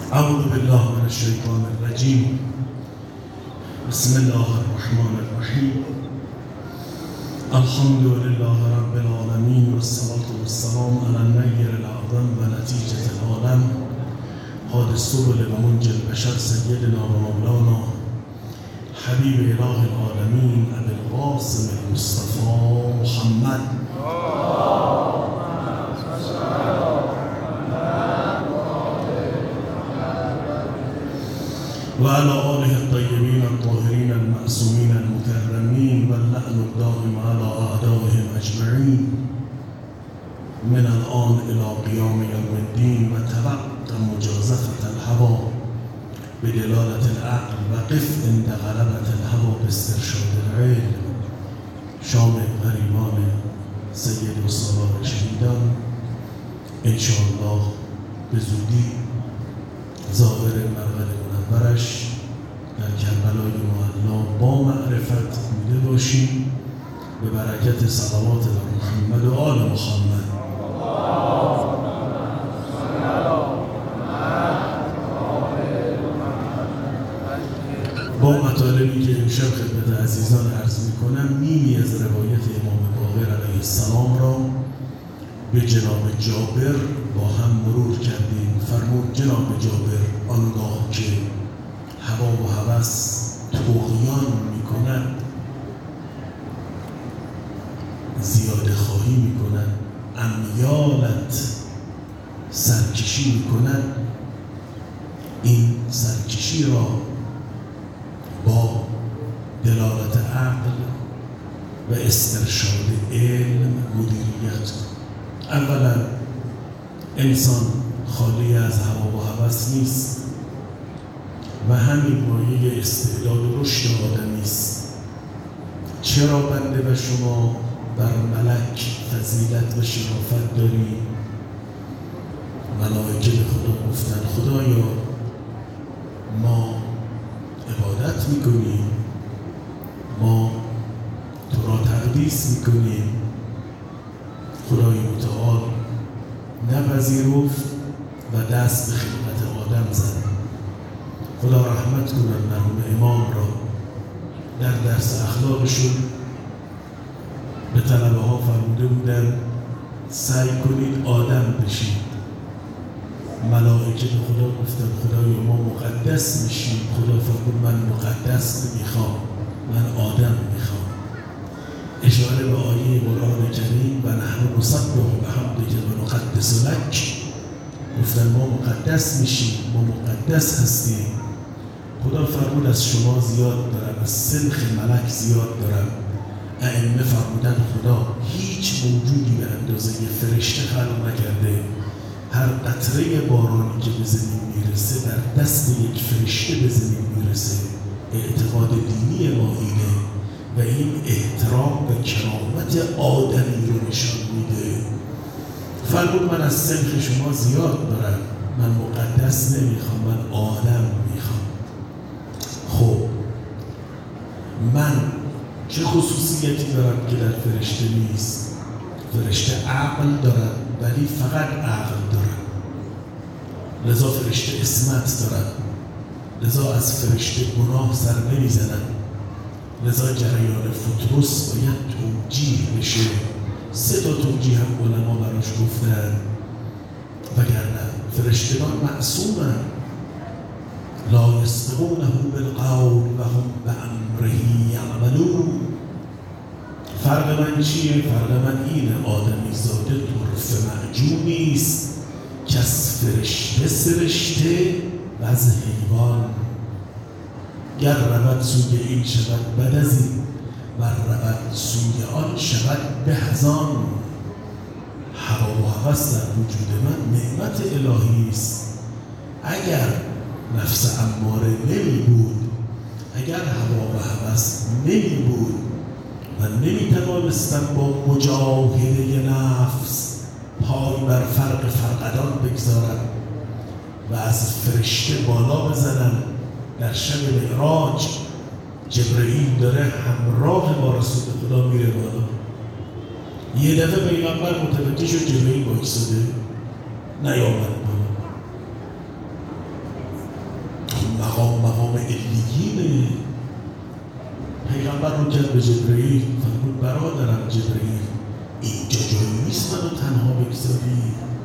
أعوذ بالله من الشيطان الرجيم. بسم الله الرحمن الرحيم. الحمد لله رب العالمين والصلاة والسلام على النير الأعظم ونتيجة العالم هادي السبل ومنجي البشر سيدنا ومولانا حبيب إله العالمين أبي القاسم المصطفى محمد وعلى آله الطيبين الطاهرين المعصومين المكرمين واللعن الدائم على أعدائهم أجمعين من الآن إلى قيام يوم الدين. وتلقى مجازفة الهوى بدلالة العقل وقف عند غلبة الهوى باسترشاد العلم. شامل غریبان سید و سالار شهیدان انشاءالله به زودی ظاهر مرغد منورش در کربلای معلا با معرفت بوده باشیم به برکت صلوات بر محمد و آل محمد. با مطالبی که امشب خدمت عزیزان عرض میکنم نیمی از روایت امام باقر علیه السلام را به جناب جابر با هم مرور کردیم. فرمود جناب جابر آنگاه که هوا و هوس طغیان میکند، زیاده خواهی میکند، امیالت سرکشی میکند، این سرکشی را با دلالت عقل و استرشاد علم مدیریت کن. اولا انسان خالی از هوا و هوس نیست و همین مایه استعداد و رشد آدمی است. چرا بنده و شما بر ملک فضیلت و شرافت داریم؟ ملائکه به خدا گفتن خدایا ما عبادت میکنیم، ما تو را تقدیس میکنیم. خدای متعال نپذیرفت و دست به خدمت آدم زد. خدا رحمت کند مرحوم امام را. در درس اخلاقشون به طلبه ها فرموده بودن سعی کنید آدم بشید. ملائکه به خدا گفتن خدای ما مقدس میشیم. خدا فرمود من مقدس نمیخوام، من آدم میخوام. اشاره به آیه قرآن کریم و نحن نسبح بحمدک و نقدس لک. گفتن ما مقدس میشیم، ما مقدس هستیم. خدا فرمود از شما زیاد دارم، از سنخ ملک زیاد دارم. ائمه فرمودن خدا هیچ موجودی به اندازه فرشته خلق نکرده. هر قطره بارانی که به زمین میرسه در دست یک فرشته به زمین میرسه. اعتقاد دینی ما اینه و این احترام و کرامت آدمی رو نشان میده. فرمود من از سنخ شما زیاد دارم، من مقدس نمیخوام، من آدم میخوام. خب من چه خصوصیتی دارم که در فرشته نیست؟ فرشته عقل دارن ولی فقط عقل دارن، لذا فرشته عصمت دارن، لذا از فرشته گناه سر نمیزنن، لذا جریان فطرس باید توجیه بشه. 3 تا توجیه هم علما براش گفتن، وگرنه فرشتگان معصومن. لا یسبقونه بالقول و هم بامره یعملون. فرق من چیه؟ فرق من اینه آدمی زاده طرف معجونی است که از فرشته سرشته و از حیوان. گر رود سوی این شود بد از این، ور رود سوی آن شود به از آن. هوا و هوس در وجود من نعمت الهی است. اگر نفس اماره نمی بود، اگر هوا و هوس نمی بود، من نمی توانستم با مجاهده نفس پای بر فرق فرقدان بگذارم و از فرشته بالا بزنم. در شب معراج جبرئیل داره همراه با رسول خدا میره بالا. یه دفعه پیغمبر متوجه شد جبرئیل وایساده نیامد بالا. مقام علیینه. پیغمبر رو کرد به جبرئیل، فرمود برادرم جبرئیل اینجا جایی نیست منو تنها بگذاری،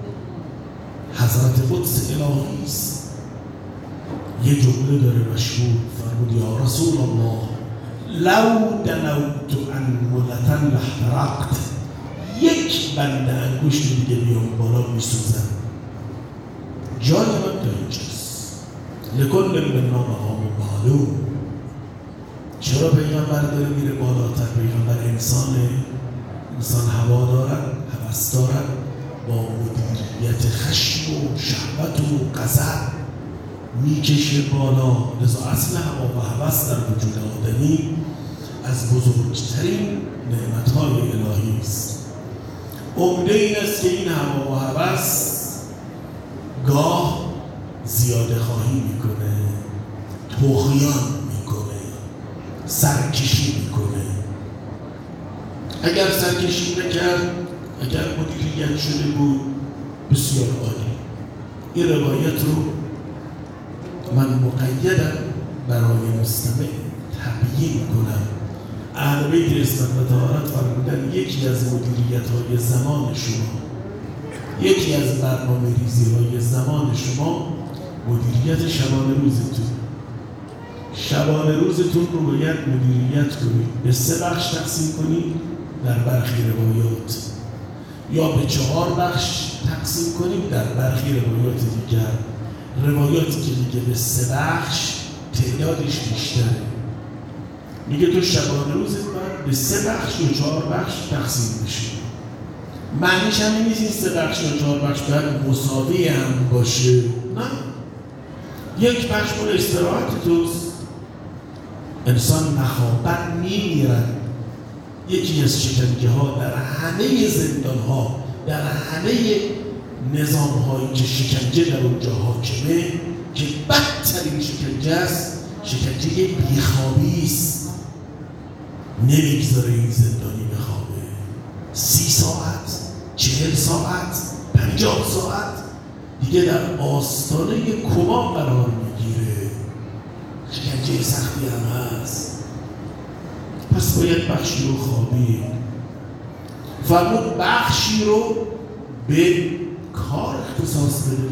حضرت قدس الهی است. یه جمله داره مشهور، فرمود یا رسول الله لو دنوت انملة لاحترقت، یک بند انگشت دیگه بیام بالا میسوزم. جای من تا اینجاست. لکل منا مقام معلوم. چرا پیغمبر داره میره بالاتر؟ پیغمبر انسانه، انسان هوا دارد، هوس دارد، با مدیریت خشم و شهوت و غضب میکشه بالا. لذا اصل هوا و هوس در وجود آدمی از بزرگترین نعمتهای الهی است. عمده این است که این هوا و هوس گاه زیاده خواهی میکنه، طغیان میکنه، سرکشی میکنه. اگر سرکشی نکرد، اگر مدیریت شده بود، بسیار عالی. این روایت رو من مقیدم برای مستمع تبیین کنم. اهل بیت عصمت و طهارت فرمودن یکی از مدیریت‌های زمان شما، یکی از برنامه‌ریزی‌های زمان شما مدیریت شبانه روزتون. شبانه روزتون رو باید مدیریت کنید، به 3 بخش تقسیم کنید در برخی روایات، یا به 4 بخش تقسیم کنید در برخی روایات دیگر. روایاتی که میگه به 3 بخش تعدادش بیشتره. میگه تو شبانه روزت باید به 3 بخش یا 4 بخش تقسیم بشه. معنیش هم نیست این 3 بخش یا 4 بخش باید مساوی هم باشه، نه. یک بخش مال استراحت توست، انسان مخافت میمیرد. یکی از شکنجه ها در همه زندان ها، در همه نظام هایی که شکنجه در اونجا حاکمه، که بدترین شکنجه است، شکنجه بیخوابی است. نمیگذاره این زندانی بخوابه. 30 ساعت، 40 ساعت، 50 ساعت دیگه در آستانه کما قرار میگیره. شکنجه سختی هم هست. پس باید بخشی رو خوابید. فرمود بخشی رو به کار اختصاص بده.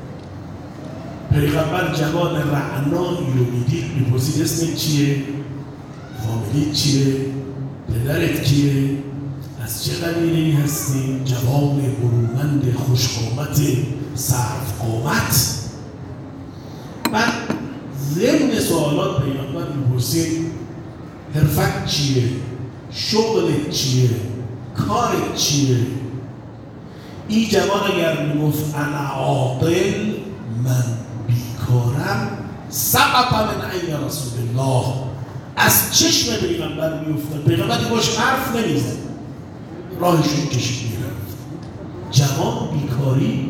پیغمبر جوان رعنایی رو میدید، میپرسید اسمت چیه؟ فامیلیت چیه؟ پدرت کیه؟ از چه قبیله‌ای هستی؟ جوان برومند خوشقامت صرف قامت. بعد ضمن سوالات پیغمبر میپرسید حرفت چیه؟ شغلت چیه؟ کارت چیه؟ این جوان اگر میگفت انا عاقل، من بیکارم، سقط من عین رسول الله، از چشم پیغمبر میافتاد. پیغمبر باش حرف نمیزد، راهشون کشید میرفت. جوان بیکاری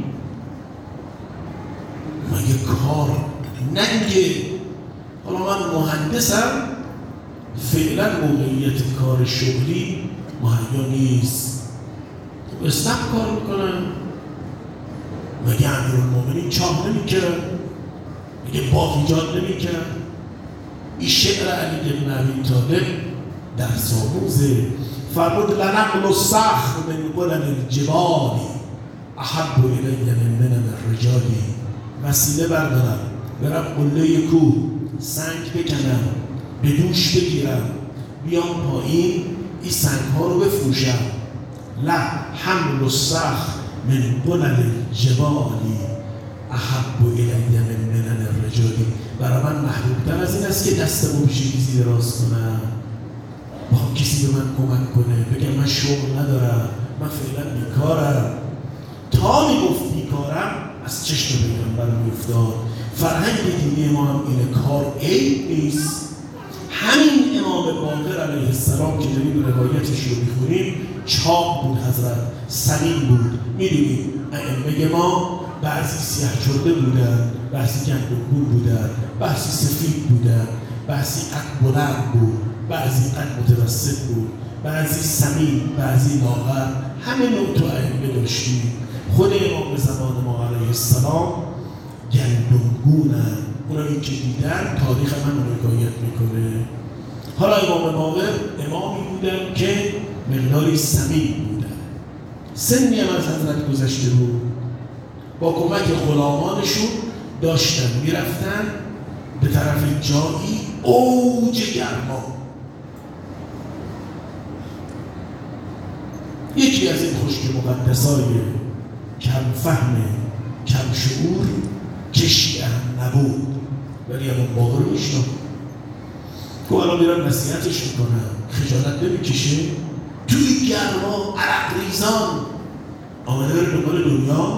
مگه کار ننگه؟ حالا من مهندسم، فعلا موقعیت کار شغلی مهیا نیست، اسنپ کار میکنم. مگه امیرالمومنین چاه نمیکرد؟ مگه باغ ایجاد نمیکرد؟ این شعر علی بن ابی طالب در ساموزه. فرمود لنقل الصخر من قلل الجبال احب الی من منن الرجال. وسیله بردارم برم قله کوه سنگ بکنم، به دوش بگیرم، بیام پایین این سنگ ها رو بفروشم. لا حمل الصخر من قلل الجبال احب الی من منن الرجال. برای من محبوب‌تر از این است که دستمو پیش چیزی دراز کنم، با کسی به من کمک کنه، بگم من شغل ندارم، من فعلا بیکارم. تا میگفت بیکارم از چشم پیغمبر میافتاد. فرهنگ دینی ما هم اینه، کار عیب نیست. همین امام باقر علیه السلام که داریم روایتش رو میخونیم، چاق بود حضرت، سمین بود. میدونیم ائمه ما بعضی سیاه چرده بودن، بعضی گندمگون بودن، بعضی سفید بودن، بعضی قد بلند بود، بعضی قد متوسط بود، بعضی سمین، بعضی لاغر. همه نوع تو ائمه داشتیم. خود امام زمان ما علیه السلام گندمگونن، اونا این که دیدن تاریخ من رو حکایت میکنه. حالا امام باقر امامی بودن که مقداری سمیع بودن، سنی هم از حضرت گذشته بود، با کمک غلامانشون داشتن میرفتن به طرف جایی اوج گرما. یکی از این خشک مقدسای کم فهم کم شعور که شیعه نبود ولی امام باقر رو میشناخت. تو الان میرم نصیحتش میکنم، خجالت نمیکشه؟ توی گرما عرق ریزان آمده بره دنبال دنیا.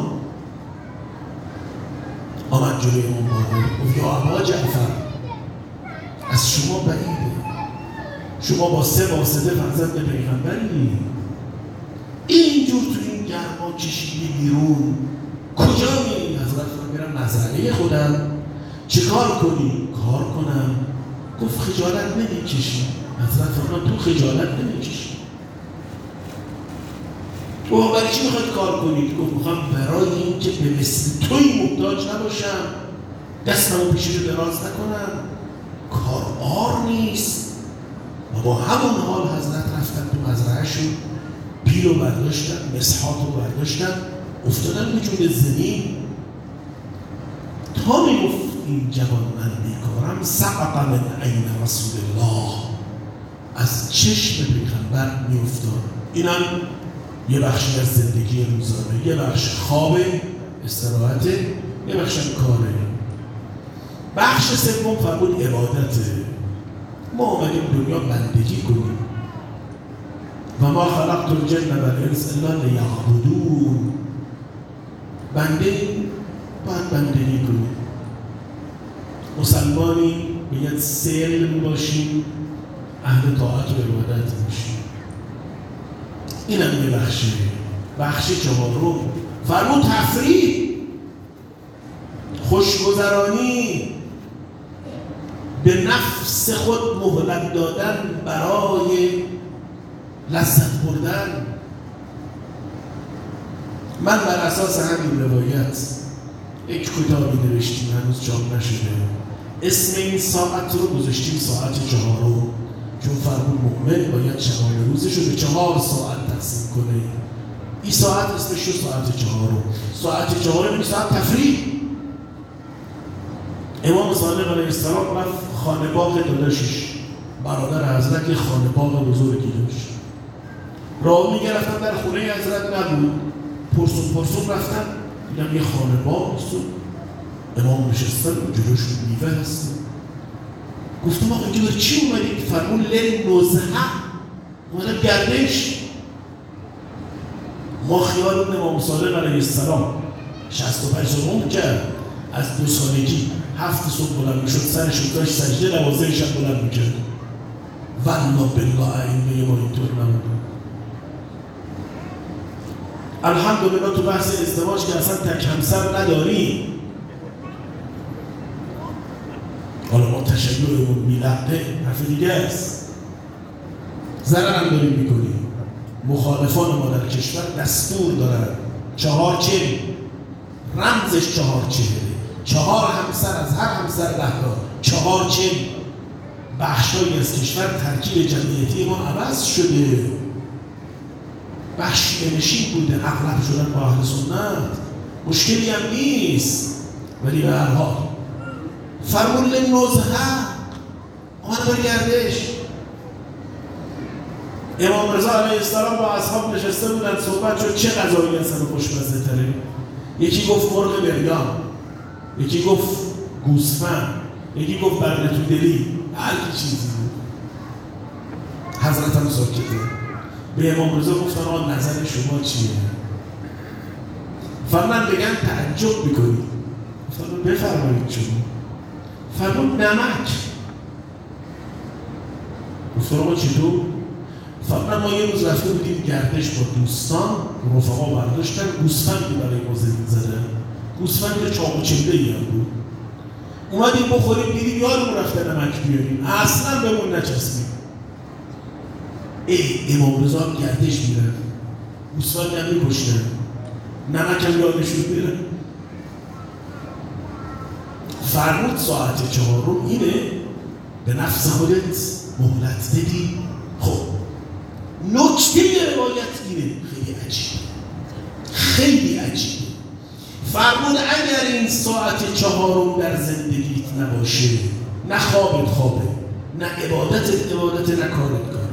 آمد جلوی امام باقر گفت یا ابا جعفر از شما بعیده، شما با 3 واسطه فرزند پیغمبری، اینجور تو این گرما کشیدی بیرون کجا میری؟ حضرت میرم مزرعه خودم، چه کار کنی؟ کار کنم. گفت خجالت نمیکشی؟ حضرت فرمود تو خجالت نمیکشی؟ گفت برای چی میخواید کار کنید؟ گفت میخوام برای این که به مثل توی محتاج نباشم، دستمو پیش رو دراز نکنم، کار آر نیست. و با همون حال حضرت رفتن تو مزرعهشون، پیل رو برداشتن، مسحات رو برداشتن، افتادن به جون زمین. تا میگفت این جوان من بیکارم، سقط من عین رسول الله، از چشم پیغمبر میافتاد. اینم یه بخشی از زندگی روزانه، یه بخش خواب استراحته، یه بخش کاره. بخش سوم فرمود عبادته. ما آمدیم دنیا بندگی کنیم و ما خلقت الجن والانس الا لیعبدون. بنده باید بندگی کنیم. مسلمانی باید سلم باشیم، اهل طاعت و عبادت باشیم. این هم یه بخشی. بخش چهارم فرمود تفریح، خوشگذرانی، به نفس خود مهلت دادن برای لذت بردن. من بر اساس همین روایت یک کتابی نوشتیم، هنوز چاپ نشده، اسم این ساعت رو گذاشتیم ساعت 4، چون فرمود مؤمن باید شبانه روزش رو به 4 ساعت تقسیم کنه. این ساعت اسمش رو ساعت 4. ساعت 4 میگه ساعت تفریح. امام صادق علیه السلام رفت خانه باغ داداشش، برادر حضرت، یه خانه باغ بزرگی داشت. راه میگرفتن در خونه حضرت نبود، پرسون رفتن دیدم یه خانه باغ است، امام نشستن جلوش میوه هست. گفتم آقا اینجا برای چی اومدید؟ فرمون لیل نزهه، اومدن گردش. ما خیال امام صادق علیه السلام 65 سال عمر کرد، از 2 سالگی 7 صبح بلند میشد، سرش رو داشت سجده، 12 شب بلند میکرد. والله بالله اینه ما اینطور نبود. الحمدلله تو بحث ازدواج که اصلا تک همسر نداریم. حالا ما تشیعمون میلقه حرف دیگه است، ضرر هم داریم میکنیم. مخالفان ما در کشور دستور دارن 4 چهر، رمزش 4 چهره، 4 همسر از هر همسر 10 تا، 4 چهر. بخشایی از کشور ترکیب جمعیتی ما عوض شده، بخشی نشین بوده، اغلب شدن با اهل سنت، مشکلی هم نیست. ولی به هر حال فرمون نزهه آمد بر گردش. امام رضا علیه السلام با اصحاب نشسته بودن، صحبت شد چه غذایی اصلا خوشمزه تره. یکی گفت مرغ بریان، یکی گفت گوسفند، یکی گفت برده تو دلی، هر چیزی بود. حضرت هم ساکته. به امام رضا گفتن آقا نظر شما چیه؟ فرمان بگن تعجب میکنید. فرمان بفرمایید شما. فرمان نمک. گفتن آقا چطور؟ فرمان ما یه روز رفته بودیم گردش با دوستان، رفقا برداشتن گوسفندی برای ما زمین زدن. گوسفند چاق و چنده‌ای هم بود. اومدیم بخوریم، دیدیم یادمون رفته نمک بیاریم، اصلا بهمون نچسبید. امام رضا هم گردش میرن، گوسفند هم میکشتن، نمک هم یادشون میرن. فرمود ساعت 4 اینه، به نفس خودت مهلت بدی. خب نکته روایت اینه، خیلی عجیبه، خیلی عجیبه. فرمود اگر این ساعت 4 در زندگیت نباشه، نه خوابت خوابه، نه عبادتت عبادت، نه کارت کاره.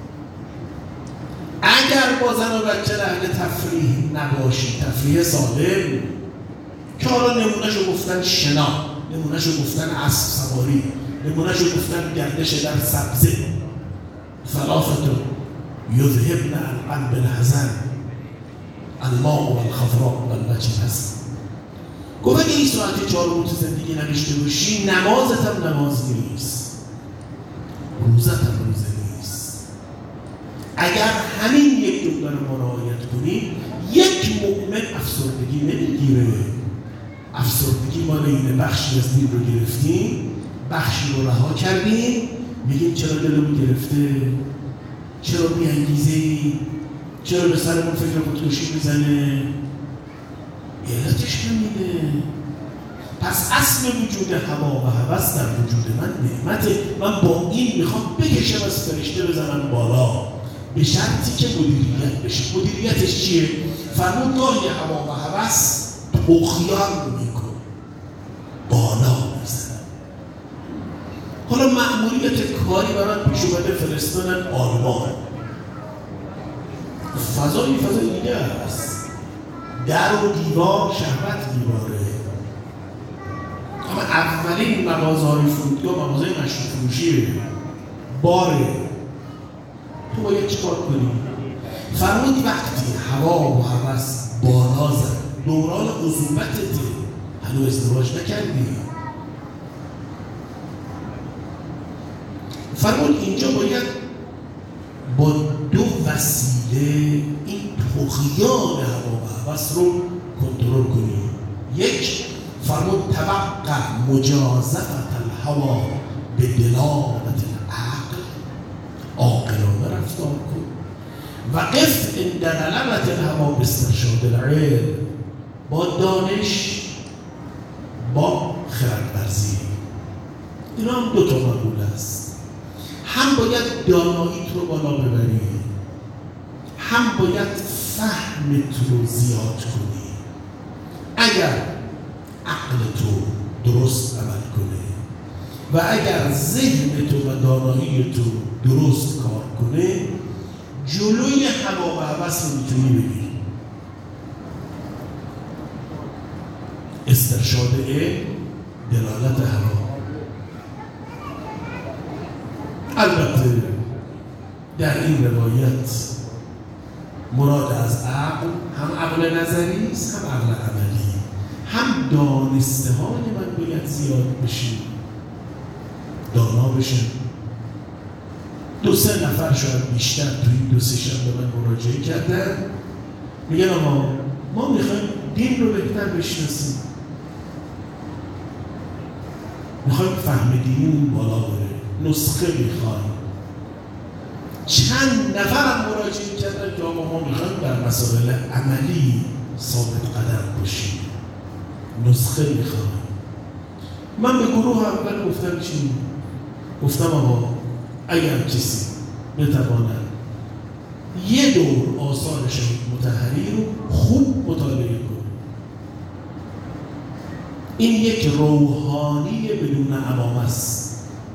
اگر با زن و بچه اهل تفریح نباشی، تفریح سالم، که حالا نمونهشو گفتن شنا، نمونهشو گفتن اسب سواری، نمونهشو گفتن گردش در سبزه، ثلاثة یذهبن القلب الحزن الماء والخضراء والوجه الحسن. گفت اگه این ساعت 4 تو زندگی نداشته باشی، نمازت هم نماز نیست، روزت هم روزه نیست. اگر همین یک جمله رو رعایت کنی، یک مؤمن افسردگی نمیگیره. افسردگی مال اینه بخشی از دین رو گرفتیم، بخشی رو رها کردیم، میگیم چرا دلمون گرفته، چرا بی‌انگیزه‌ای، چرا به سرمون فکر خودکشی میزنه. علتش همینه. پس اصل وجود هوا و هوس در وجود من نعمته. من با این میخوام بکشم از فرشته بزنم بالا، به شرطی که مدیریت بشه. مدیریتش چیه؟ فرمود گاهی هوا و هوس طغیان میکنه، بالا میزنه. حالا مأموریت کاری برای پیش اومده فرستادن آلمان. فضای دیگه است، در و دیوار شهوت دیواره. اما اولین مغازه‌های فرودگاه مغازه مشروب فروشیه، باره. تو باید چیکار کنی؟ فرمود وقتی هوا و هوس بالا زد، دوران عزوبتت، هنوز ازدواج نکردی. فرمود اینجا باید با 2 وسیله این طغیان هوا و هوس رو کنترل کنی. یک، فرمود توقع مجازفت الهوا به دلالت العقل، عاقلانه رفتار کن. و قف عند غلبت الهوا به استرشاد العلم، با دانش، با خردورزی. اینا هم 2 تا مقوله است. هم باید داناییت رو بالا ببری، هم باید فهمت رو زیاد کنی. اگر عقل تو درست عمل کنه و اگر ذهن تو و دانایی تو درست کار کنه، جلوی هوا و هوس رو میتونی بگیری. استرشاد دلالت هوا. البته در این روایت مراد از عقل هم عقل نظری است، هم عقل عملی. هم دانسته های من باید زیاد بشیم، دانا بشیم. 2-3 نفر شاید بیشتر توی این 2-3 شب به من مراجعه کردن، میگن آقا ما میخوایم دین رو بهتر بشناسیم، میخوایم فهم دینیمون بالا بره، نسخه میخوایم. چند نفرم مراجعه کردن که آقا ما میخوایم در مسائل عملی ثابت قدم باشیم، نسخه میخوایم. من به گروه اول گفتم چی؟ گفتم آقا اگر کسی بتواند یه دور آثار شهید مطهری رو خوب مطالعه کنه، این یک روحانی بدون امام است.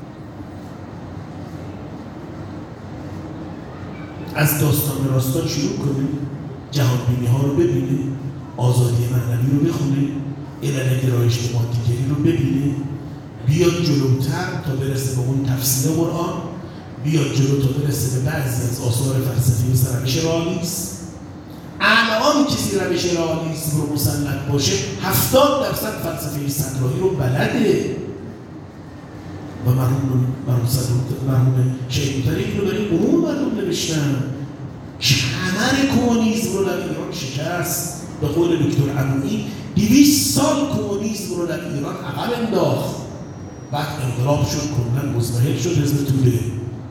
از داستان راستان شروع کنه، جهانبینی ها رو ببینه، آزادی معنوی رو بخونه، علل گرایش مادیگری رو ببینه، بیاد جلوتر تا برسه به اون تفسیر قرآن، بیاد جلو تا برسه به بعضی از آثار فلسفی مثل روش رئالیسم. الان کسی روش رئالیسم رو مسلط باشه 70% فلسفه صدرائی رو بلده و مرحوم شهید مطهری اینو برای عموم مردم نوشتن. کمر کمونیسم رو در ایران شکست. به قول دکتر عمویی 200 سال کمونیسم رو در ایران عقب انداخت، بعد انقلاب شد، کلاً مزمحل شد حزب توده.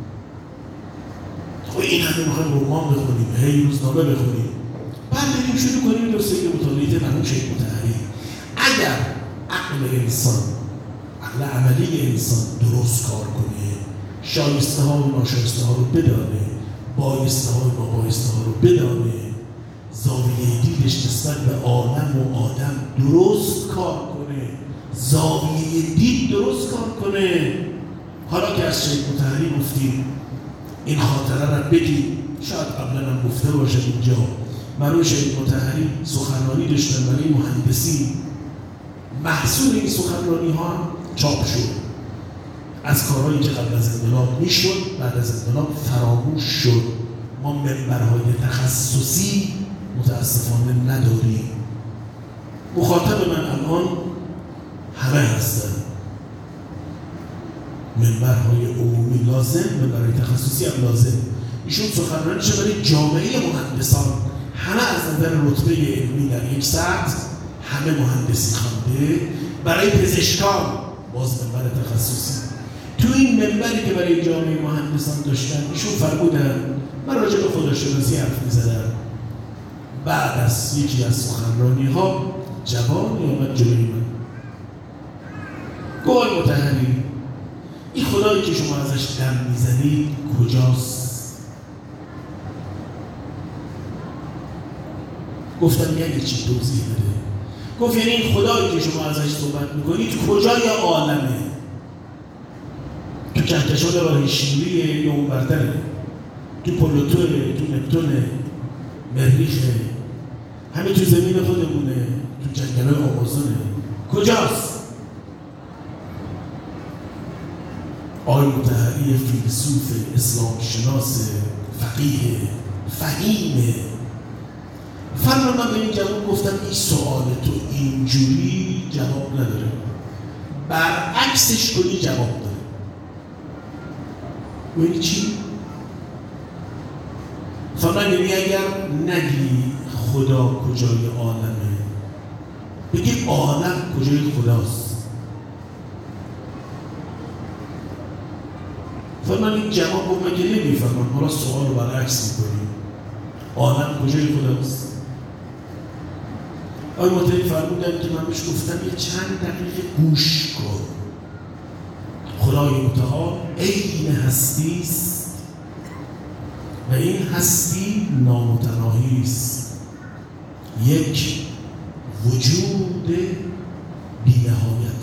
خب این همه میخوایم رمان بخونیم، هی روزنامه بخونیم، بعد بریم شروع کنیم دوسته مطالعه مرحوم شهید مطهری. اگر عقل انسان عقل عملی انسان درست کار کنه، شایسته ها و ناشایسته ها رو بدانه، بایسته ها و نابایسته ها رو بدانه، زاویه دیدش نسبت به عالم و آدم درست کار کنه، زاویه دید درست کار کنه. حالا که از شیخ مطهری گفتیم، این خاطره را بگیم، شاید قبلا هم گفته باشه اینجا. برای شیخ مطهری سخنرانی داشتن برای مهندسی، محصول این سخنرانی ها چاپ شد. از کارهایی که قبل از انقلاب میشد بعد از انقلاب فراموش شد. ما منبرهای تخصصی متاسفانه نداریم. مخاطب من الان همه هستن. منبرهای عمومی لازم، منبرهای تخصصی هم لازم. ایشون سخنرانیش برای جامعه مهندسان، همه از نظر رتبه علمی در یک سطح، همه مهندسی خوانده. برای پزشکان باز منبر تخصصی. تو این منبری که برای جامعه مهندسان داشتن، ایشون فرمودن، من راجع به خداشناسی حرف می‌زدم. بعد از یکی از سخنرانی‌ها جوانی اومد جلوی من، گفت آقای مطهری، این خدایی که شما ازش دم میزنید کجاست؟ گفتم یعنی چی؟ توضیح بده. گفت یعنی این خدایی که شما ازش صحبت میکنید کجای عالمه؟ تو کهکشان راه شیریه یا اون برتره؟ تو پلوتوه، تو نپتونه، مریخه، همین تو زمین خودمونه، تو جنگل‌های آمازونه، کجاست؟ آقای مطهری فیلسوف، اسلام شناس، فقیه، فهیمه. فرمان به این جواب گفتم این سوال تو اینجوری جواب نداره، برعکسش کنی جواب داره. یعنی چی؟ فرمان یعنی اگر نگی خدا کجای عالمه، بگی عالم کجای خداست. فرمان این جواب رو مگه نمیفهمم، حالا سوال رو برعکس میکنیم، عالم کجای خداست. آقای مطهری فرمودن که من بهش گفتم یه چند دقیقه گوش کن. خدای متعال عین هستی است و این هستی نامتناهی است، یک وجود بی‌نهایت،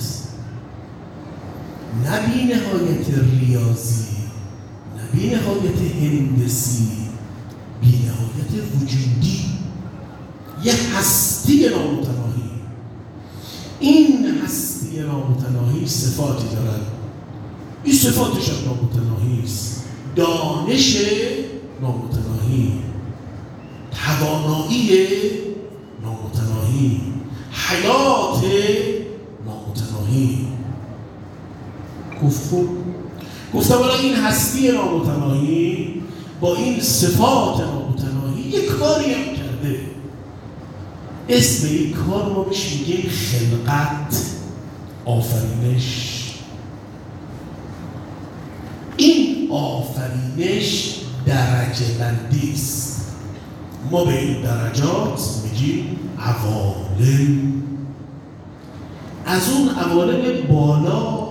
نه بی‌نهایت ریاضی، نه بی‌نهایت هندسی، بی‌نهایت وجودی، یه هستی نامتناهی. این هستی نامتناهی صفاتی دارد، این صفاتش هم نامتناهی است. دانش نامتناهی، توانایی نامتناهی، حیات نامتناهی. گفتم حالا این هستی نامتناهی با این صفات نامتناهی یک کاری هم کرده. اسم این کار ما بهش میگیم خلقت، آفرینش. این آفرینش درجه بندی است. ما به این درجات میگیم عوالم. از اون عوالم بالا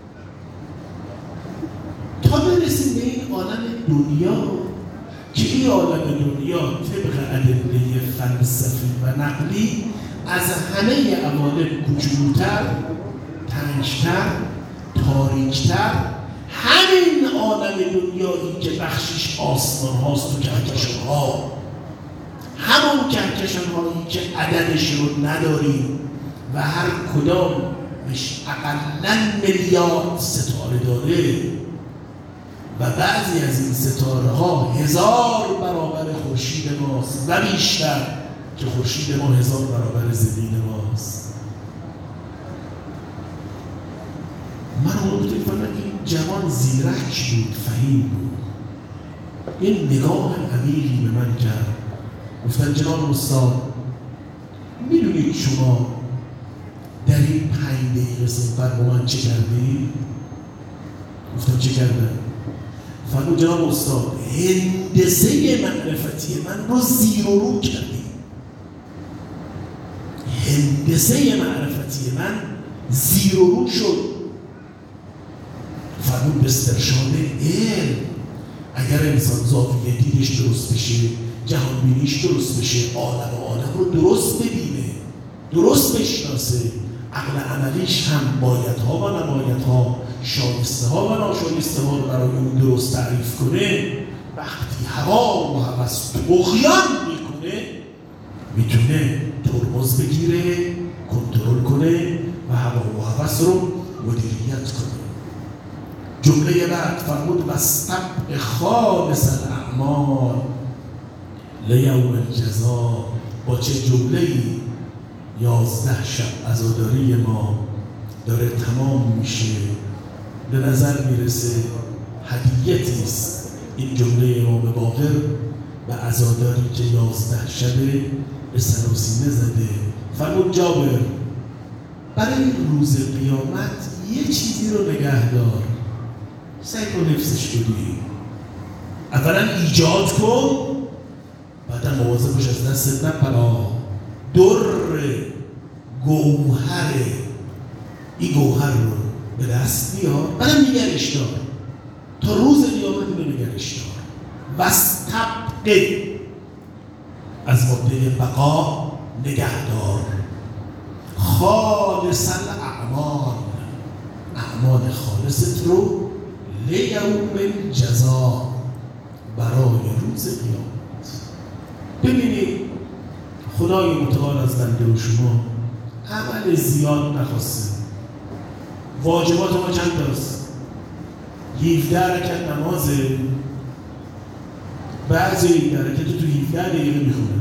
تا برسیم به این عالم دنیا که این عالم دنیا طبق ادله فلسفی و نقلی از همه عوالم کوچولوتر، تنگتر، تاریکتر، همین عالم دنیایی که بخشش آسمان هاست و کهکشان ها، همون کهکشان هایی که عددش رو نداریم و هر کدامش اقلاً میلیارد ستاره داره و بعضی از این ستاره ها 1000 برابر خورشید ماست و بیشتر، که خورشید ما 1000 برابر زمین ماست. من اون بودیم فرمن این جوان زیرک بود، فهیم بود. این نگاه عمیقی به من کرد. گفتن جناب استاد، میدونید شما در این 5 دقیقه صحبت با من چه کردی؟ گفتم چه کردم؟ فرمود جناب استاد هندسه معرفتی من رو زیر و رو کردی. هندسه معرفتی من زیر و رو شد. فرمود به استرشاد علم. اگر انسان زاویه دیدش درست بشه، جهان بینیش درست بشه، عالم رو درست ببینه، درست بشناسه، عقل عملیش هم بایدها و نبایدها، شایسته ها و ناشایسته ها رو برای اون درست تعریف کنه، وقتی هوا و هوس طغیان میکنه میتونه ترمز بگیره، کنترل کنه و هوا و هوس رو مدیریت کنه. جمله بعد فرمود واستبق خالص الاعمال لیوم الجزا. با چه جمله‌ای 11 شب عزاداری ما داره تمام میشه. به نظر میرسه هدیتی است این جمله امام باقر و عزاداری که 11 شبه به سر و سینه زده. فرمود جابر برای روز قیامت یه چیزی رو نگه دار، سعی کن حفظش کنی. اولا ایجاد کن، بعدا مواظب باش از دستت نپرا. در گوهر، این گوهر رو به دست بیار، بعدم نگرش دار تا روز قیامت رو نگرش دار. واستبق از مبدأ بقا نگهدار. خالص الاعمال، اعمال خالصت رو لیوم الجزا، برای روز قیامت. ببینید خدای متعال از بنده و شما عمل زیاد نخواسته. واجبات ما چند تاست؟ 17 رکعت نمازه. بعضی این رکعت تو 17 دقیقه میخونه،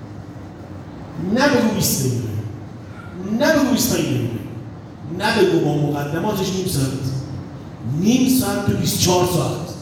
نبگو 20 دقیقه، نبگو 25 دقیقه، نبگو با مقدماتش نیم ساعت تو 24 ساعت.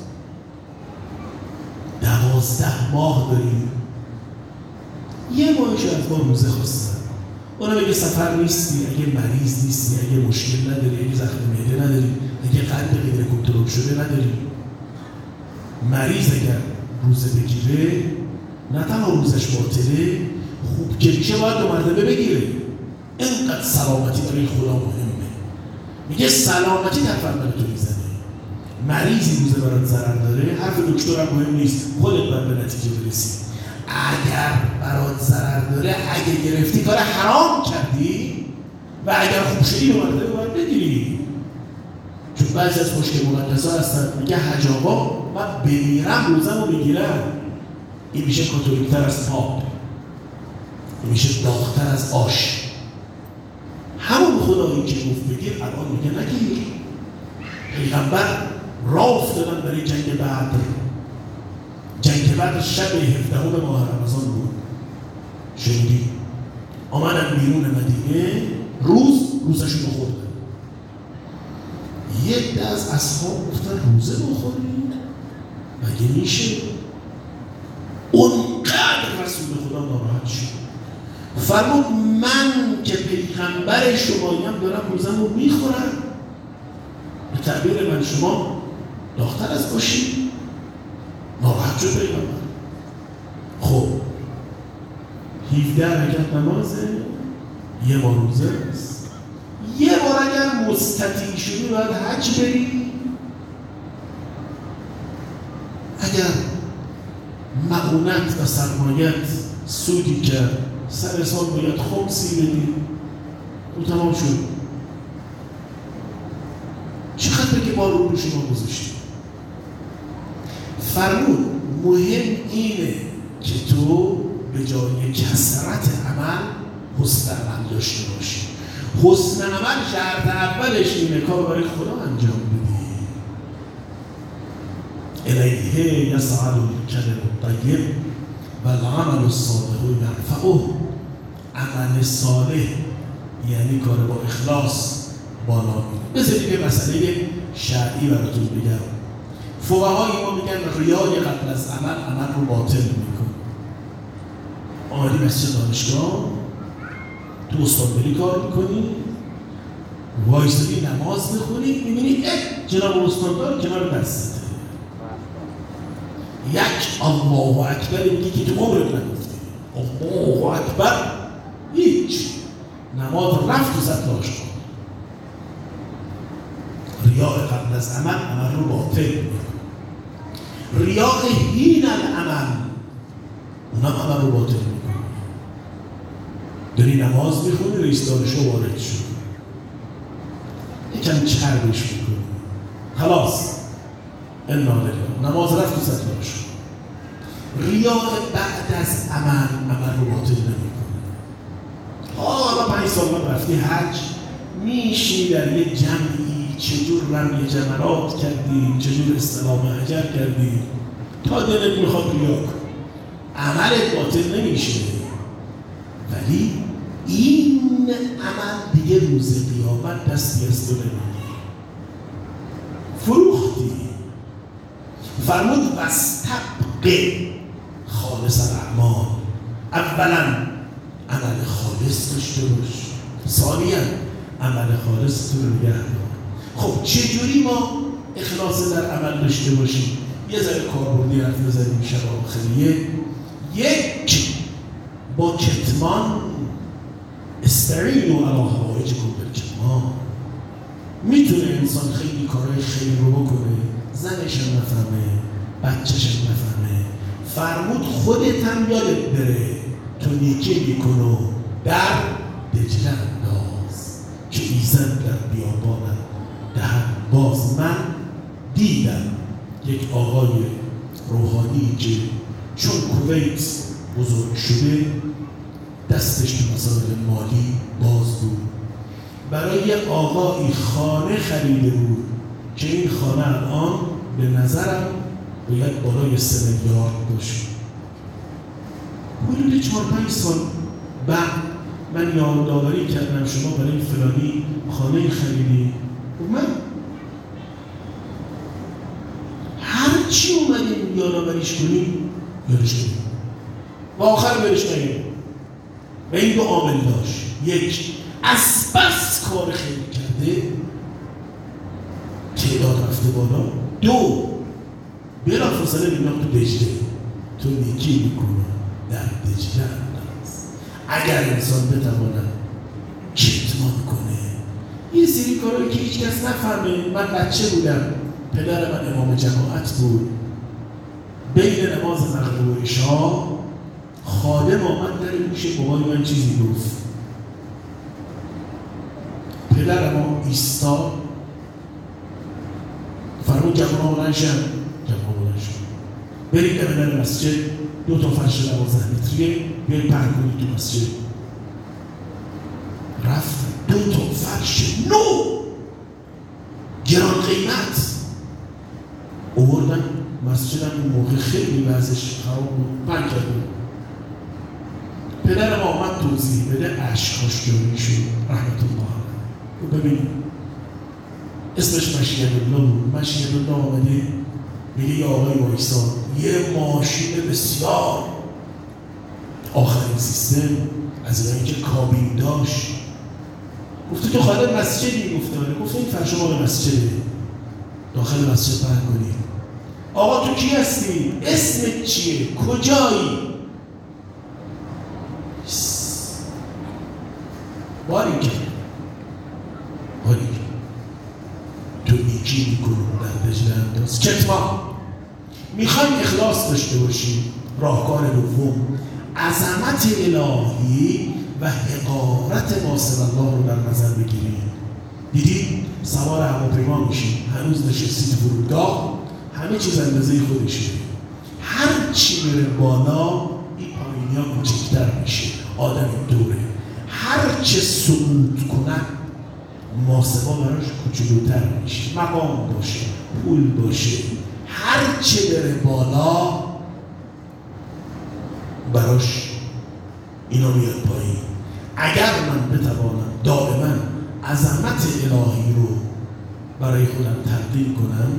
12 ماه داریم، یه ماهش از ما روزه خواستن. اونم اگه سفر نیستی، اگه مریض نیستی، اگه مشکل نداری، اگه زخم معده نداری، اگه قلب غیر کنترل شده نداری، مریض اگر روزه بگیره نه تنها روزش باطله، خوب که میشه باید 2 مرتبه بگیره. اینقدر سلامتی برای خدا مهمه. میگه سلامتی در فرمان تو میزنه. مریضی روزه برات ضرر داره، حرف دکتر هم مهم نیست، خودت باید به نتیجه برسی. اگر برات ضرر داره، اگه گرفتی کار حرام کردی و اگر خوب شدی 2 مرتبه باید بگیری. چون بعضی از مشکل مقدس‌ها هستن میگه حج آقا من بمیرم روزم رو بگیرم. این میشه کاتولیک‌تر از پاپ، این میشه داغ‌تر از آش. همون خدایی که گفت بگیر الان میگه نگیر. پیغمبر راه افتادن برای جنگ بدر. جنگ بدر شب 17 ماه رمضان بود. شنیدی؟ آمدن بیرون مدینه، روزشون رو خوردن. یه عده از اصحاب گفتن روزه بخوریم؟ مگه میشه؟ اونقدر رسول خدا ناراحت شد. فرمود من که پیغمبر شماییم دارم روزم رو میخورم، به تعبیر من شما داغ‌تر از باشی؟ ناراحت شد پیغمبر. خب 17 رکعت نمازه، یه بار روزه است. یه بار اگر مستطیع شدی باید حج بری. اگر معونت و سرمایت سودی کرد، سر سال باید خمسی بدی، او تمام شد. چقدر که بار رو شما گذاشتی؟ فرمود مهم اینه که تو به جای کثرت عمل حسن عمل داشته باشی. حسن عمل شرط اولش اینه کار برای خدا انجام بدی. الیه یصعد الکلم الطیب والعمل الصالح یرفعه. عمل صالح یعنی کار با اخلاص بالا میره. بذارید یه مسئله شرعی براتون بگم. فقهای ما میگن ریای قبل از عمل رو باطل میکنه. آمدی مسجد دانشگاه، تو استانبولی کار میکنی، وایسادی نماز میخونی، میبینی جناب استاندار کنار دستته. یک الله اکبر میگی که تو عمرت نگفتی. الله اکبر هیچ. نماز رفت و زد داشت. ریاء قبل از عمل رو باطل میکنه. ریاء حین العمل اونم عمل رو باطل میکنه. داری نماز میخونی، رئیس دانشگاه وارد شد، یکم چربش میکنی، خلاص انا لله، نماز رفت تو سطلاش. ریاء بعد از عمل رو باطل نمیکنه. حالا 5 سال من رفتی حج، میشی در یه جمعی، چجور رمی جمرات کردی، چجور استلام حجر کردی، تا دلت میخواد ریا کن، عملت باطل نمیشه. ولی این عمل دیگه روز قیامت دستی از تو نمیگیره. فروختی. فرمود واستبق خالص الاعمال. اولا عمل خالص داشته باش، ثانیا عمل خالص تو رو نگه دار. خب چجوری ما اخلاص در عمل داشته باشیم؟ یه ذره کاربردی حرف بزنیم شب آخریه. یک، با کتمان، استعینوا علی حوائجکم بالکتمان. میتونه انسان خیلی کارهای خیر رو بکنه، زنش هم نفهمه، بچهش هم نفهمه. فرمود خودت هم یادت بره تو نیکی میکنو در دجله انداز که ایزن در بیابانم دهد باز. من دیدم یک آقای روحانی که چون کویت بزرگ شده دستش تو مسائل مالی باز بود، برای آقایی خانه خریده بود که این خانه الان به نظرم باید بالای 3 میلیارد باشه. حدود 4-5 سال بعد من یادآوری کردم شما برای فلانی خانه خریدی. من هر چی اومدیم یادآوریش کنیم یادش کنیم و آخر برش کنیم. و این 2 عامل داشت. یک، از بس کار خیر کرده تعداد رفته بالا. 2، بلافاصله میگم تو دجله تو نیکی میکنه در دجله انداز. اگر انسان بتواند کتمان کنه یه سری کارهایی که هیچ کس نفهمه. من بچه بودم، پدر من امام جماعت بود، بین نماز مغرب و عشا خادم آمد در گوش بابای من چیزی گفت. پدر ما ایستاد فرمود جمعه بلند شد، برید در مسجد 2 تا فرش 12 متریه بیایید پهن کنید تو مسجد. رفت 2 تا فرش نو گران قیمت آوردن مسجد. هم اون موقع خیلی وضعش خراب بود، پهن کردن. پدرم آمد توضیح بده، اشکاش جاری شد رحمت الله علیه. ببینید اسمش مشید الله بود. مشید الله آمده میگه یا آقای وایسا، یه ماشین بسیار آخرین سیستم از اینایی که کابین داشت. گفته تو خاله مسجدی؟ گفته این فرش مال مسجده، داخل مسجد پهن کنید. آقا تو کی هستی؟ اسمت چیه؟ کجایی؟ باریکه تو نیکی میکنم در دجله انداز. کتمان. میخوایم اخلاص داشته باشیم. راهکار دوم، عظمت الهی و حقارت ناصر الله رو در نظر بگیریم. دیدید سوار هواپیما میشیم، هنوز نشستید فرودگاه، همه چیز اندازه خودشه. هر چی میره بالا این پایینی ها کوچکتر میشه، آدم دوره. هر چه صعود کنن محاسبه براش کوچولوتر میشه، مقام باشه، پول باشه. هر چه بره بالا براش اینا میاد پایین. اگر من بتوانم دائما عظمت الهی رو برای خودم تقدیم کنم،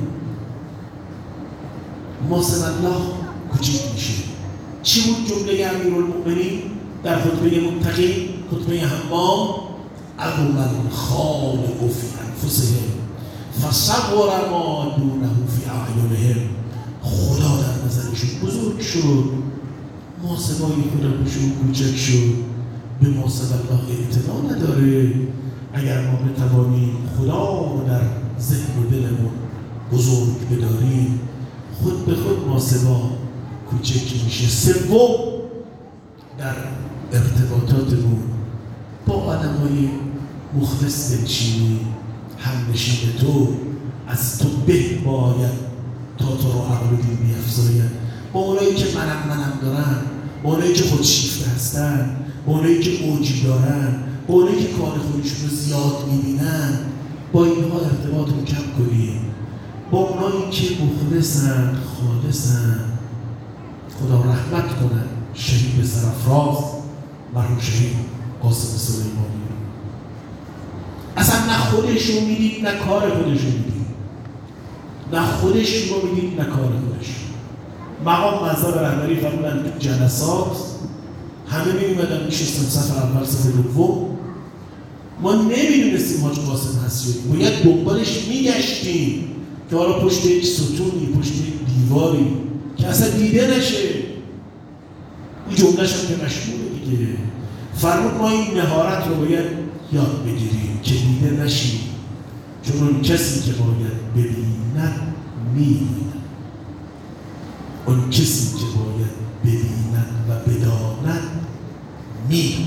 محاسب الله کوچیک میشه. چی بود جمله امیرالمؤمنین در خطبه متقی، خطبه حمام؟ اغمى الخالق في انفسهم فصغر ما دونه في اعینهم. خدا در نظرشون بزرگ شد، محاسبای خدا بهشون کوچک شد. به محاسب الله اعتنا نداره. اگر ما بتوانیم خدا رو در ذهن و دلمون بزرگ بداریم، خود به خود محاسبه کوچک میشه. سوم، در ارتباطاتمون با آدمای مخلص بنشینی، همنشین تو، از تو به باید تا تو رو عقل و دین بیفزاید، با اونایی که منم دارن، با اونایی که خودشیفته هستن، با اونایی که اوجی دارن، با اونایی که کار خودشون رو زیاد میبینن، با اینها ارتباط رو کم کنیم. با اونایی که مخلصن، خالصن، خدا رحمت کنن شهید سرافراز مرحوم شهید قاسم سلیمانی. اصلا نه خودش رو میدید نه کار خودش رو میدید، نه خودش رو میدید نه کار خودش. مقام مذهب رهبری فرمودن تو جلسات همه میومدن میشستن صف اول صف دوم، ما نمیدونستیم حاج قاسم هست، باید دنبالش میگشتیم که حالا پشت یک ستونی، پشت یک دیواری که اصلا دیده نشه. این جمله‌ش هم که مشهوره دیگه، فرمود ما این مهارت رو باید یاد بگیریم که دیده نشیم، چون اون کسی که باید ببیند می‌بیند، اون کسی که باید ببیند و بداند می‌داند.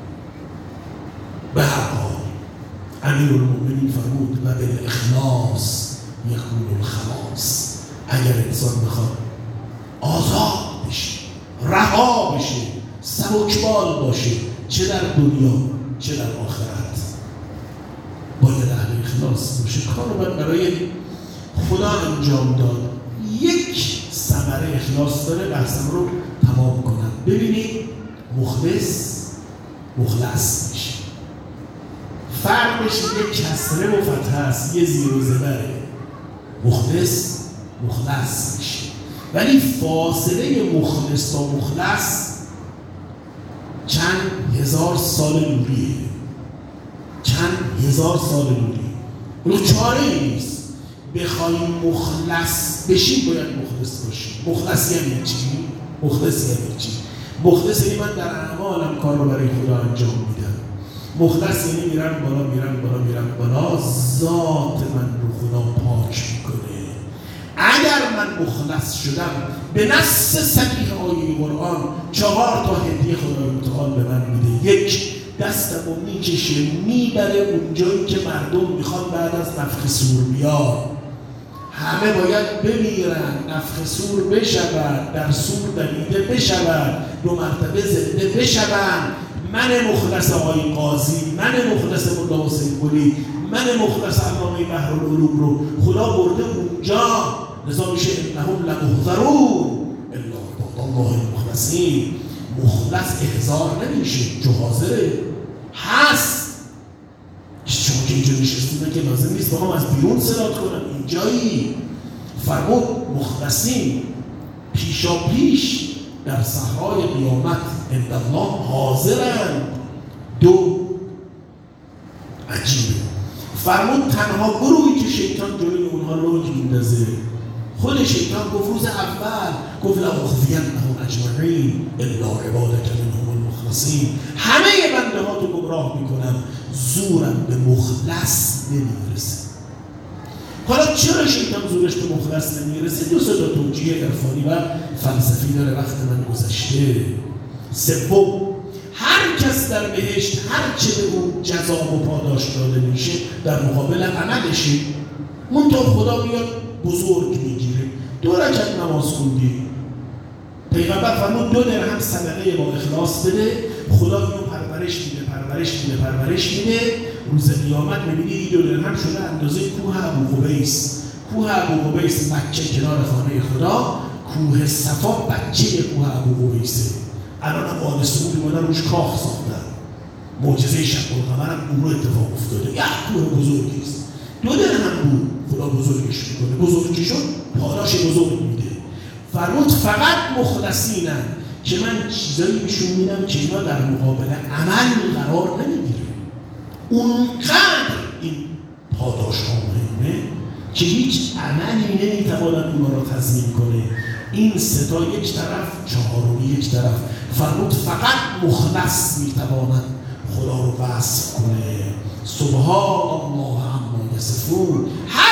به هر حال امیرالمؤمنین فرمود و بالاخلاص یکون الخلاص. اگر انسان بخواد آزاد بشه، رها بشه، سبکبال باشه، چه در دنیا چه در آخرت، باید اهل اخلاص باشه. کار رو باید برای خدا انجام داد. یک ثمره اخلاص داره، بحثم رو تمام کنم. ببینید مخلص میشه، فرقش یه کسره و فتحه است، یه زیر و زبره. مخلص میشه، ولی فاصله مخلص تا مخلص چند هزار سال نوریه، چند هزار سال نوریه. اون چاره ای نیست. بخوایم مخلص بشیم باید مخلص باشیم. مخلص یعنی چی؟ مخلص یعنی من در اعمالم کار رو برای خدا انجام میدم. مخلص یعنی میرم بالا، ذات من رو خدا پاک میکنه. اگر من مخلص شدم، به نص صریح آیه قرآن 4 تا هدیه خدای متعال به من میده. یک، دستمو میکشه میبره اونجایی که مردم میخوان بعد از نفخ صور بیاد. همه باید بمیرن، نفخ صور بشود، در صور دمیده بشود، 2 مرتبه زنده بشوند. من مخلص آقای قاضی، من مخلص ملا حسین قلی، من مخلص علامه بحرالعلوم رو خدا برده اونجا. لذا میشه انهم لمحضرون الا عباد الله المخلصین. مخلص احضار نمیشه، جو حاضره، هست. شما که اینجا نشستیم که لازم نیست بخوام از بیرون صدات کنم، اینجایی. فرمود مخلصین پیشا پیش در صحرای قیامت عند الله حاضرند. 2، عجیبه، فرمود تنها گروهی که شیطان جلوی اونها لوج میندازه، خود شیطان گفت روز اول گفت لأخذینهم اجمعین الا عبادک منهم المخلصین. همه بنده ها تو گمراه میکنم، زورم به مخلص نمیرسه. حالا چرا شیطان زورش به مخلص نمیرسه؟ 2 تا توجیه عرفانی و فلسفی داره، وقت من گذشته. 3، هر کس در بهشت هر چه به اون جزا و پاداش داده میشه در مقابل عملشه. منتها خدا میاد بزرگ میگیره. 2 رکعت نماز خوندی، پیغمبر فرمود 2 درهم صدقه با اخلاص بده، خدا اینو پرورش میده. روز قیامت میبینی این 2 درهم شده اندازه کوه ابو قبیس مکه کنار خانه خدا، کوه صفا بچه کوه ابو قبیسه. الان هم آل سعود اومدن روش کاخ ساختن، معجزه شب القمر هم اون رو اتفاق افتاده. یک کوه بزرگی است، 2 درهم بود، خدا بزرگش میکنه، بزرگی شد پاداش بزرگ میده. فرمود فقط مخلصینن که من چیزایی بهشون میدم که اینا در مقابل عمل قرار نمیگیره. اونقدر این پاداش ها مهمه که هیچ عملی نمیتواند اونا را تضمین کنه. این 3 تا یک طرف، 4 یک طرف. فرمود فقط مخلص میتواند خدا رو وصف کنه. سبحان الله عما یصفون.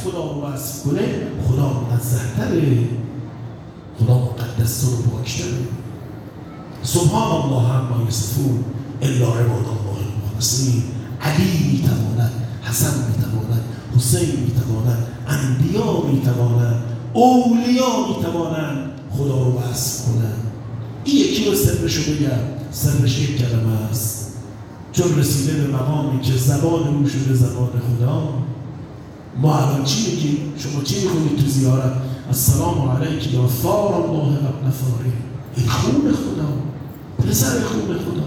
خدا رو وصف کنه، خدا منزه‌تره، خدا مقدس‌تر و پاک‌تره. سبحان الله عما یصفون الا عباد الله المخلصین. علی میتواند، حسن میتواند، حسین میتواند، انبیا میتوانند، اولیا میتوانند خدا رو وصف کنند. این یکی رو سرشو بگم، سرش یک کلمه است. چون رسیده به مقامی که زبان او شده زبان خدا. ما الان چی میگیم؟ شما چی میکنید تو زیارت؟ السلام علیک یا ثار الله و ابن ثاره. این خون خدا، پسر خون خدا.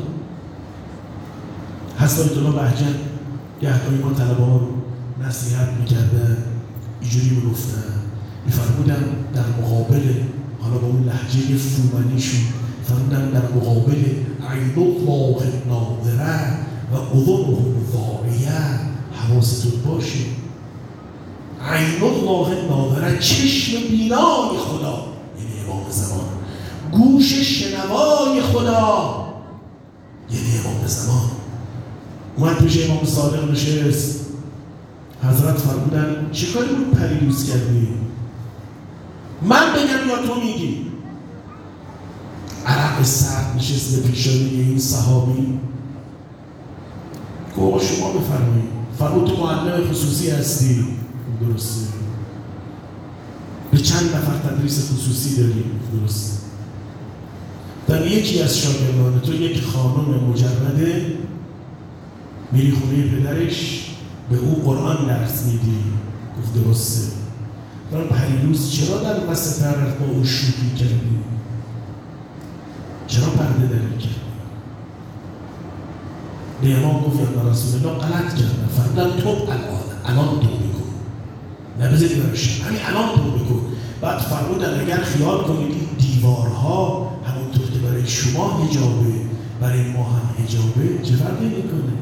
حضرت الله بهجت گهگاهی ما طلبه ها رو نصیحت میکردن، اینجوری میگفتن، میفرمودن در مقابل، حالا با اون لهجه فومنیشون، فرمودن در مقابل عین الله ناظره و اذنه ضاریه. حواستون باشه، عین الله ناظره، چشم بینای خدا یعنی امام زمان، گوش شنوای خدا یعنی امام زمان. اومد پیش امام صادق نشست، حضرت فرمودن چه کاری بود پریروز کردی؟ من بگم یا تو میگی؟ عرق سرد نشست به پیشانی این صحابی. گفت شما بفرمایید. فرمود تو معلم خصوصی هستی؟ درسته. به چند نفر تدریس خصوصی داری؟ درسته. در یکی از شاگردان تو یک خانم مجرده، میری خونه پدرش به او قرآن درس میدی؟ گفت درسته. من پریروز چرا در وسط طرف با او شوخی کردی؟ چرا پرده داری کردی؟ به امام گفت یا رسول الله غلط کردم. فرمودن توب الان توبه کن، نبذاری برشن، همین الان توبه کن. بعد فرمودن اگر خیال کنید دیوارها همونطور که برای شما حجابه برای ما هم حجابه، چه فرقی میکنه؟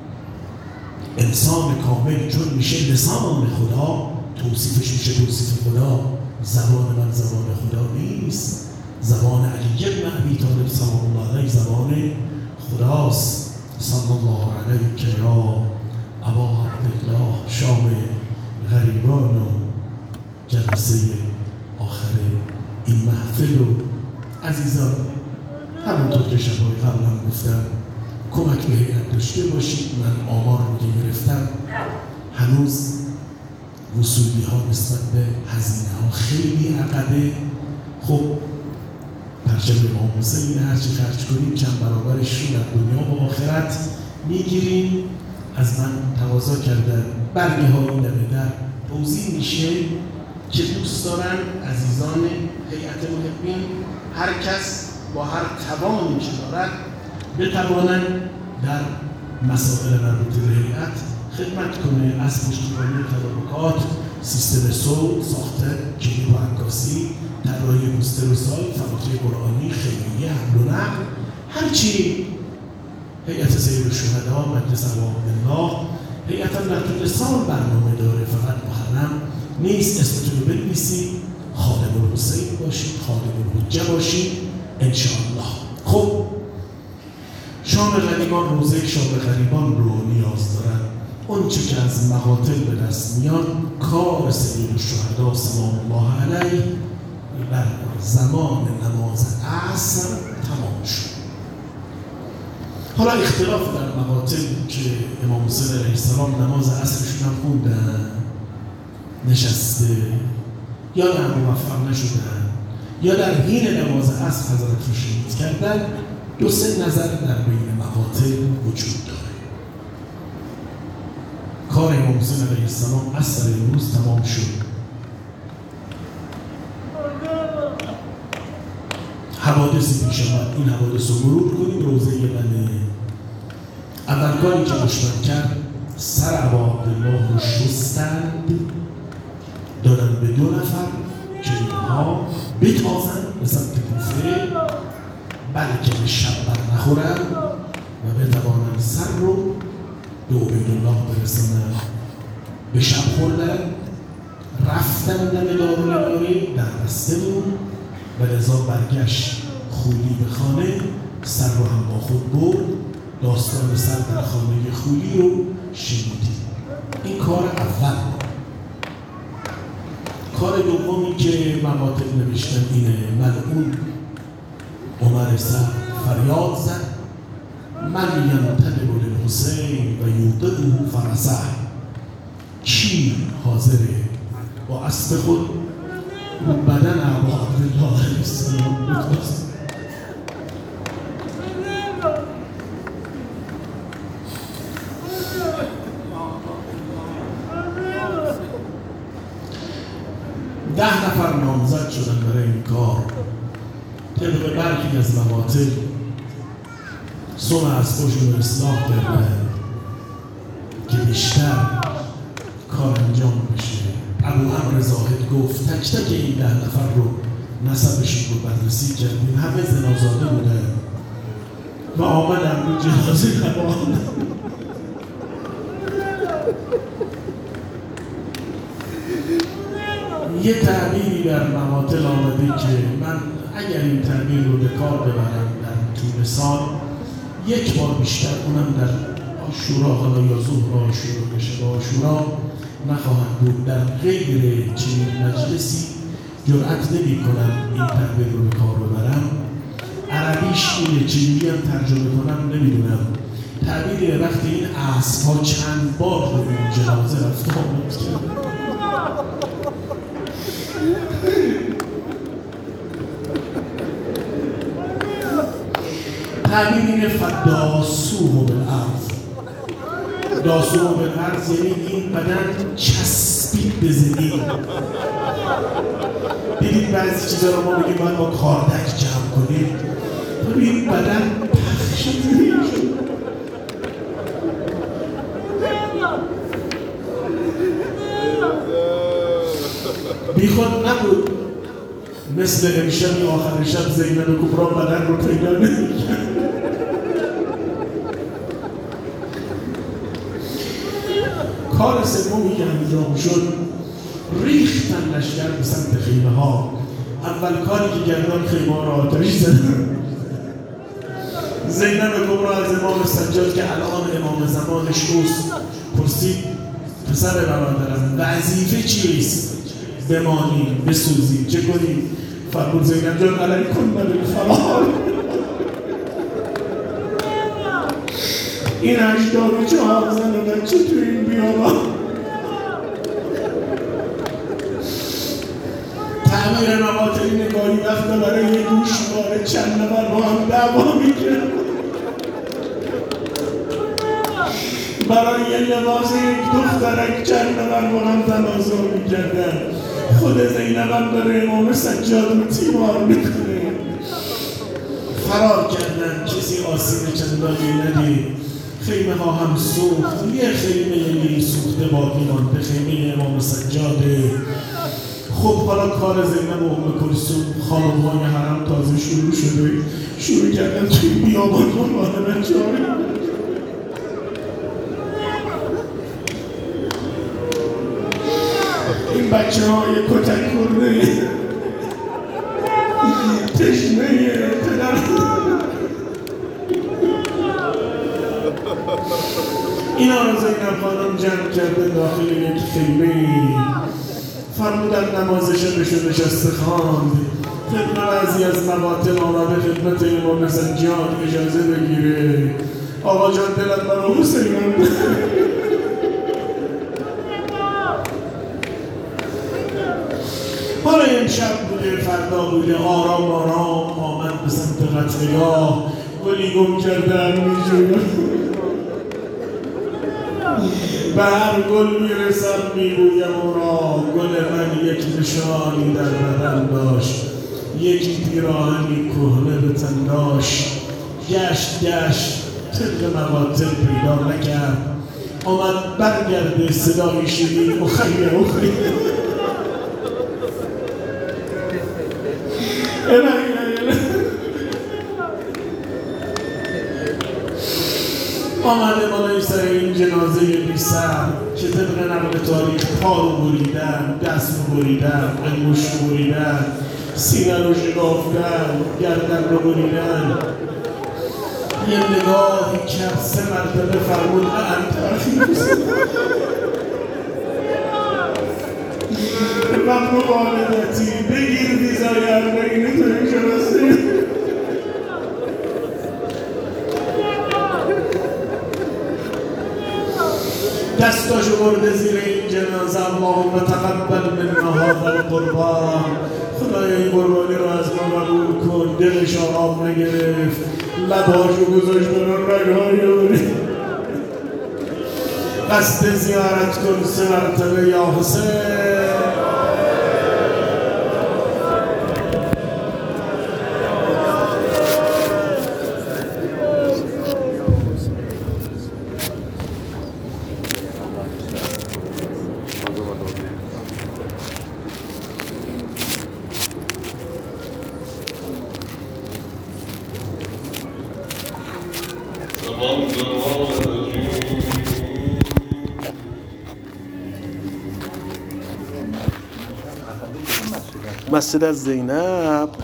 انسان کامل چون میشه لسان خدا، توصیفش میشه توصیف خدا. زبان من زبان خدا نیست، زبان علی بن ابی طالب سلام الله علیه زبان خداست. صلی الله علیک یا ابا عبدالله. شام غریبان و جلسه آخر این محفل و عزیزان، همونطور که شبای قبلا گفتم کمک به هیئت داشته باشید. من آمار رو که گرفتم هنوز وصولی ها نسبت به هزینه ها خیلی عقبه. خب پرچم امام حسین هرچی خرج کنیم چند برابرش رو در دنیا و آخرت میگیریم. از من تقاضا کردن برگه ها این دمه در توضیح میشه که دوست دارن عزیزان هیئت محبین هر کس با هر توانی که دارد بتوانند در مسائل مربوط به هیئت خدمت کنه. از پشتیبانی تدارکات، سیستم صوت، ساخت کلید و عکاسی، طراحی پوستر و سایت، فواتیر قرآنی، خیریه، حمل و نقل، هرچی هیئت سید الشهدا مجلس الله. هیئت هم در طول سال برنامه داره، فقط محرم نیست. اسمتون رو بنویسید، خادم الحسین باشید، خادم الحجه باشید انشاءالله. خب شام غریبان، روزه شام غریبان رو نیاز دارن. اون چه که از مقاتل به دست میاد کار سید الشهدا سلام الله علیه در زمان نماز عصر تمام شد. حالا اختلاف در مقاتل که امام حسین علیه السلام نماز عصرشون هم خوندن، نشسته، یا در موفق نشدن، یا در حین نماز عصر حضرت رو شهید کردن، دو سه نظر در بین مقاتل وجود داره. کار امام حسین علیه السلام عصر امروز تمام شد. حوادثی پیش آمد، این حوادث رو مرور کنیم. روزه بنه اول کاری که دشمن کرد سر ابا عبدالله رو شستند، دادن به 2 نفر که اینها بتازن به سمت کوفه، بلکه به شب بر نخورن و بتوانن سر رو به عبیدالله برسانن. به شب خوردن، رفتن دم دارالعلوم در بسته بود و لذا برگشت خولی به خانه، سر رو هم با خود برد. داستان سر در خانه خولی رو شنیدید. این کار اول. کار دومی که مقاطع نوشتم اینه: ملعون عمر سعد فریاد زد: من ینتدب للحسین و یوقعه فرسه. کی حاضره با اسب خود رو بدن ابا عبدالله علیه السلام بتوازه؟ 10 نفر نامزد شدن برای این کار. طبق برخی از مقاطع صلح اسباشون رو اصلاح کردن که بیشتر کار انجام بشه. ابو عمرو زاهد گفت تک تک این 10 نفر رو نسبشون رو بررسی کردیم، همه زنازاده بودن و آمدن رو جنازه نباند. یه تعبیری در مقاطع آمده که من اگر این تعبیر رو به کار ببرم در طول سال یک بار بیشتر، اونم در عاشورا، حالا یا ظهر عاشورا یا شب عاشورا، نخواهد بود. در غیر چنین مجلسی جرأت نمی‌کنم این تعبیر رو به کار ببرم. عربیش اینه، چجوری هم ترجمه کنم نمیدونم. تعبیر وقتی این اسب‌ها چند بار رو این جنازه رفت آمد کرد. تعبیر اینه: فداسوه بالارض. داسوه بالارض یعنی این بدن چسبید به زمین. دیدید بعضی چیزا رو ما بگیم باید با کاردک جمع کنیم، این بدن پخش شد. بی خود نبود مثل امشب آخر شب زینب کبرا بدن رو پیدا نمی‌کرد. کار سومی که انجام شد، ریختن لشکر به سمت خیمه ها. اول کاری که کردن خیمه ها را آتش زدن. زینب کبرا از امام سجاد که الان امام زمانش اوست پرسید: پسر برادرم وظیفه چیست؟ بمانیم، بسوزیم، چه کنیم؟ فرمود زینب جان علیکم بالفرار. این 84 زن و بچه تو این بیابان. تعمیر مقاطع نگاری وقت برای یه گوشواره چند نفر با هم دعوا میکرد. برای یه لباس یک دخترک چند نفر با هم تنازع میکردن. خود زینب هم داره امام سجاد رو تیمار میکنه. فرار کردن، کسی آسیب چندانی ندید. خیمه ها هم سوخت. یه خیمه سوخته باقی مانده، خیمه امام سجاده. خب حالا کار زینب و ام کلثوم خانم‌های حرم تازه شروع شده، شروع کردن توی بیابان مراهنه جاری. این بچه های کتک خورده تشنه پدر اینا رو زینب خانم جمع کرده داخل یک خیمه. فرمودن نماز شبشو نشسته خواند. طبق بعضی از مقاطع آمده خدمت امام سجاد اجازه بگیره: آقا جان دلت برای حسینم. حالا امشب بوده، فردا بوده، آرام آرام آمد به سمت قتلگاه. گلی گم کردن میجویم، به هر گل میرسم میگویم او را گل من یک نشانی در بدن داشت، یکی پیراهنی کهنه به تن داشت. گشت طبق مقاطع پیدا نکرد. آمد برگرده صدای شنید: اخیه آمده بالای سر این جنازه بی سر که طبق نقل تاریخ پا رو بریدن، دست رو بریدن، انگوش رو بریدن، سینه رو شکافتن، گردن رو بریدن. یه نگاهی کرد، 3 مرتبه فرمود: انت ممنون اینی تو این جنازه دستاشو برده زیر این جنازه اللهم تقبل منا هذا القربان خدای این قربانی رو از ما قبول کن دلش آرام نگرفت لباشو گذاشت برون رگهای قصد زیارت کن 3 مرتبه یا حسین مسجد از زینب